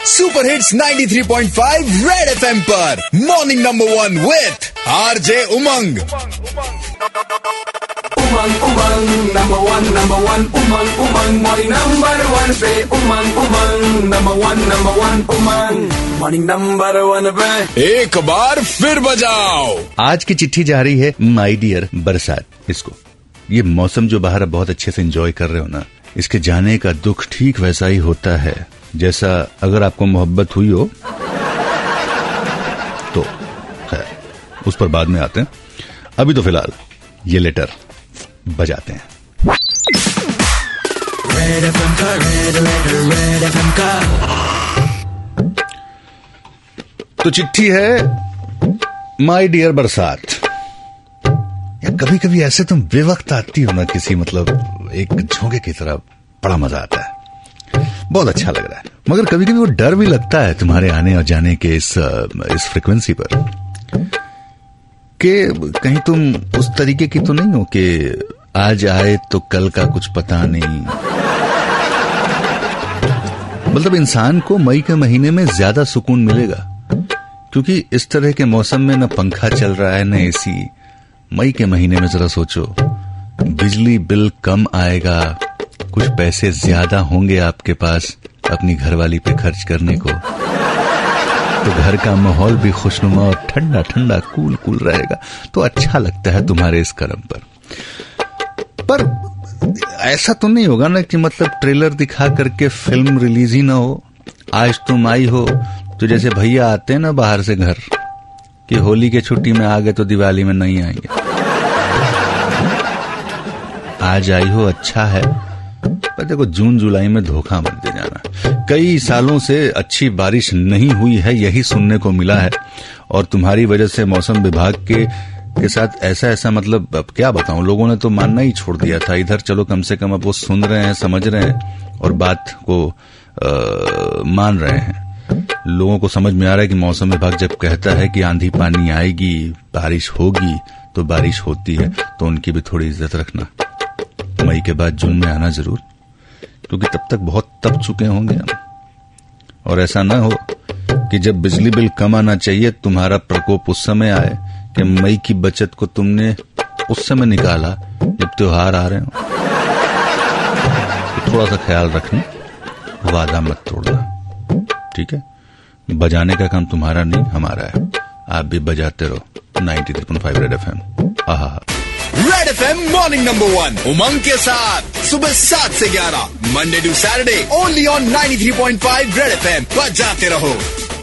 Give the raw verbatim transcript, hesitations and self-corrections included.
Super hits ninety three point five red FM पर morning number one with RJ Umang. Umang Umang number one number one Umang Umang morning number one पे Umang Umang number one number one Umang morning number one पे एक बार फिर बजाओ। आज की चिट्ठी जा रही है माय डियर बरसात। इसको ये मौसम जो बाहर बहुत अच्छे से एंजॉय कर रहे हो ना, इसके जाने का दुख ठीक वैसा ही होता है जैसा अगर आपको मोहब्बत हुई हो तो। खैर उस पर बाद में आते हैं, अभी तो फिलहाल ये लेटर बजाते हैं। रेड एफएम का रेड रेड रेड एफएम का। तो चिट्ठी है माय डियर बरसात। या कभी कभी ऐसे तुम बेवक्त आती हो ना किसी मतलब एक झोंके की तरह, बड़ा मजा आता है, बहुत अच्छा लग रहा है। मगर कभी कभी वो डर भी लगता है तुम्हारे आने और जाने के इस इस फ्रिक्वेंसी पर कि कहीं तुम उस तरीके की तो नहीं हो कि आज आए तो कल का कुछ पता नहीं। मतलब इंसान को मई के महीने में ज्यादा सुकून मिलेगा क्योंकि इस तरह के मौसम में न पंखा चल रहा है न एसी। मई के महीने में जरा सोचो, बिजली बिल कम आएगा, कुछ पैसे ज्यादा होंगे आपके पास अपनी घरवाली पे खर्च करने को, तो घर का माहौल भी खुशनुमा और ठंडा ठंडा कूल कूल रहेगा। तो अच्छा लगता है तुम्हारे इस कर्म पर। पर ऐसा तो नहीं होगा ना कि मतलब ट्रेलर दिखा करके फिल्म रिलीज ही ना हो। आज तुम आई हो तो जैसे भैया आते हैं ना बाहर से घर कि होली के छुट्टी में आ गए तो दिवाली में नहीं आएंगे। आज आई हो अच्छा है, पर देखो जून जुलाई में धोखा मत दे जाना। कई सालों से अच्छी बारिश नहीं हुई है, यही सुनने को मिला है। और तुम्हारी वजह से मौसम विभाग के के साथ ऐसा ऐसा मतलब अब क्या बताऊं, लोगों ने तो मानना ही छोड़ दिया था। इधर चलो कम से कम अब वो सुन रहे हैं, समझ रहे हैं और बात को आ, मान रहे हैं। लोगों को समझ में आ रहा है कि मौसम विभाग जब कहता है कि आंधी पानी आएगी, बारिश होगी, तो बारिश होती है। तो उनकी भी थोड़ी इज्जत रखना। मई के बाद जून में आना जरूर, क्योंकि तब तक बहुत तप चुके होंगे हम। और ऐसा ना हो कि जब बिजली बिल कम आना चाहिए तुम्हारा प्रकोप उस समय आए कि मई की बचत को तुमने उस समय निकाला जब त्योहार आ रहे हो। तो थोड़ा सा ख्याल रखना, वादा मत तोड़ना, ठीक है। बजाने का काम तुम्हारा नहीं हमारा है। आप भी बजाते रहो ninety three point five red FM. आहा red FM morning number one Umang के साथ सुबह सात से ग्यारह Monday to Saturday only on ninety three point five red FM. बजाते रहो।